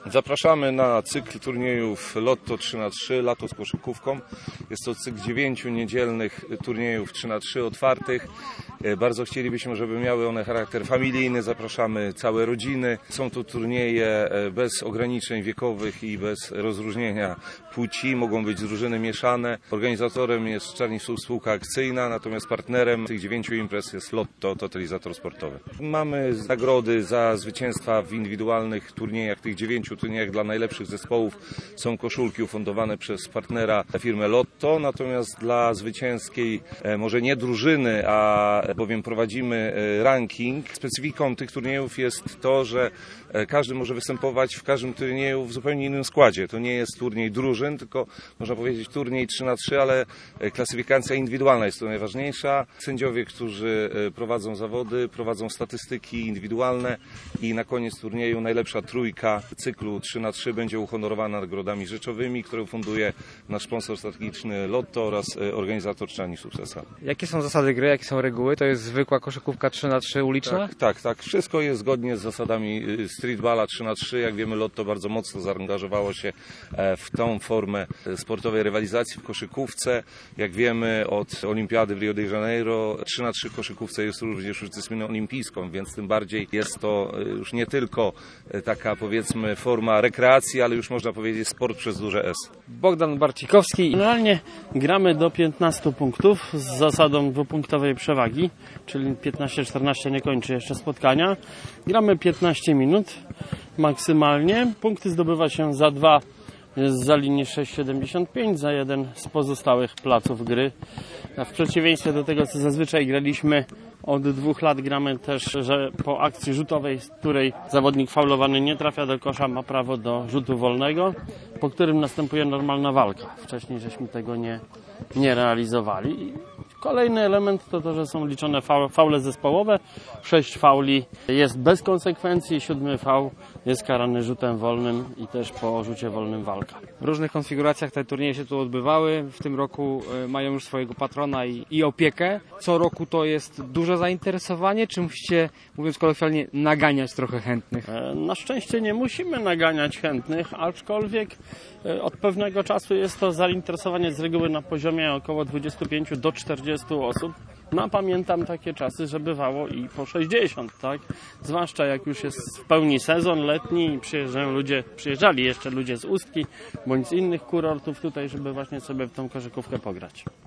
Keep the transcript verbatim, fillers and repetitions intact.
Zapraszamy na cykl turniejów Lotto trzy na trzy, lato z koszykówką. Jest to cykl dziewięciu niedzielnych turniejów trzy na trzy otwartych. Bardzo chcielibyśmy, żeby miały one charakter familijny. Zapraszamy całe rodziny. Są to turnieje bez ograniczeń wiekowych i bez rozróżnienia płci. Mogą być drużyny mieszane. Organizatorem jest Czarnisów Spółka Akcyjna, natomiast partnerem tych dziewięciu imprez jest Lotto, totalizator sportowy. Mamy nagrody za zwycięstwa w indywidualnych turniejach, tych dziewięciu turniejach dla najlepszych zespołów. Są koszulki ufundowane przez partnera firmę Lotto, natomiast dla zwycięskiej, może nie drużyny, a bowiem prowadzimy ranking. Specyfiką tych turniejów jest to, że każdy może występować w każdym turnieju w zupełnie innym składzie. To nie jest turniej drużyn, tylko można powiedzieć turniej trzy na trzy, ale klasyfikacja indywidualna jest tu najważniejsza. Sędziowie, którzy prowadzą zawody, prowadzą statystyki indywidualne i na koniec turnieju najlepsza trójka cyklu trzy na trzy będzie uhonorowana nagrodami rzeczowymi, które funduje nasz sponsor strategiczny Lotto oraz organizator Czarnisów S A. Jakie są zasady gry, jakie są reguły? To jest zwykła koszykówka trzy na trzy uliczna? Tak, tak, tak. Wszystko jest zgodnie z zasadami streetballa trzy na trzy. Jak wiemy, Lotto bardzo mocno zaangażowało się w tą formę sportowej rywalizacji w koszykówce. Jak wiemy, od Olimpiady w Rio de Janeiro trzy na trzy koszykówce jest również już dyscypliną olimpijską, więc tym bardziej jest to już nie tylko taka, powiedzmy, forma rekreacji, ale już można powiedzieć sport przez duże S. Bogdan Barcikowski. Generalnie gramy do piętnastu punktów z zasadą dwupunktowej przewagi, czyli piętnaście czternaście nie kończy jeszcze spotkania. Gramy piętnaście minut maksymalnie. Punkty zdobywa się za dwa za linii sześć siedemdziesiąt pięć, za jeden z pozostałych placów gry. W przeciwieństwie do tego, co zazwyczaj graliśmy, od dwóch lat gramy też, że po akcji rzutowej, z której zawodnik faulowany nie trafia do kosza, ma prawo do rzutu wolnego, po którym następuje normalna walka. Wcześniej żeśmy tego nie, nie realizowali. Kolejny element to to, że są liczone faule zespołowe. Sześć fauli jest bez konsekwencji, siódmy faul jest karany rzutem wolnym i też po rzucie wolnym walka. W różnych konfiguracjach te turnieje się tu odbywały. W tym roku mają już swojego patrona i, i opiekę. Co roku to jest duże zainteresowanie, czy musicie, mówiąc kolokwialnie, naganiać trochę chętnych? Na szczęście nie musimy naganiać chętnych, aczkolwiek od pewnego czasu jest to zainteresowanie z reguły na poziomie około dwudziestu pięciu do czterdziestu osób. No pamiętam takie czasy, że bywało i po sześćdziesiąt, tak? Zwłaszcza jak już jest w pełni sezon letni i przyjeżdżają ludzie, przyjeżdżali jeszcze ludzie z Ustki bądź z innych kurortów tutaj, żeby właśnie sobie w tą koszykówkę pograć.